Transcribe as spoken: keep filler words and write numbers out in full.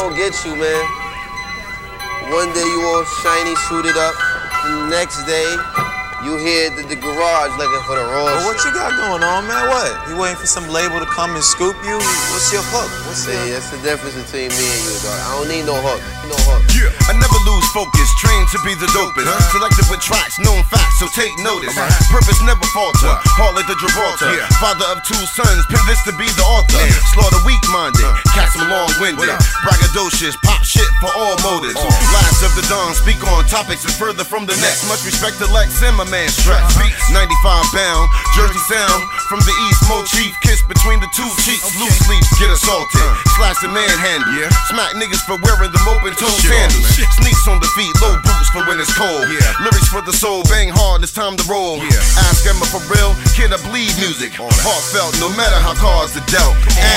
gonna get you, man. One day you all shiny, suited up. The next day, you here at the, the garage looking for the raw well, what shit. you got going on, man? What? You waiting for some label to come and scoop you? What's your hook? What's See, your... that's the difference between me and you, dog. I don't need no hook. No hook. Yeah, I never lose focus, trained to be the dopest. Huh? Selected with tracks, known facts, so take notice. Right. Purpose never falter, hard like the Gibraltar. Yeah. Father of two sons, pin this to be the author. Yeah. Slaughter weak-minded, uh. cats them long-winded. Braggadocious, pop shit for all motives. Oh. Last of the dawn, speak on topics and further from the next. Much respect to Lex and my man Stretch. Uh-huh. ninety-five bound, Jersey sound. From the east, Mo Chief, kiss between the two cheeks. Okay. Loose sleeves, get assaulted. Uh. Slash and manhandle. Yeah. Smack niggas for wearing them open-toe sandals. On, sneaks on the feet, low boots for when it's cold. Yeah. Lyrics for the soul, bang hard, it's time to roll. Yeah. Ask Emma for real, kid, I bleed music. Heartfelt, no matter how cards are dealt.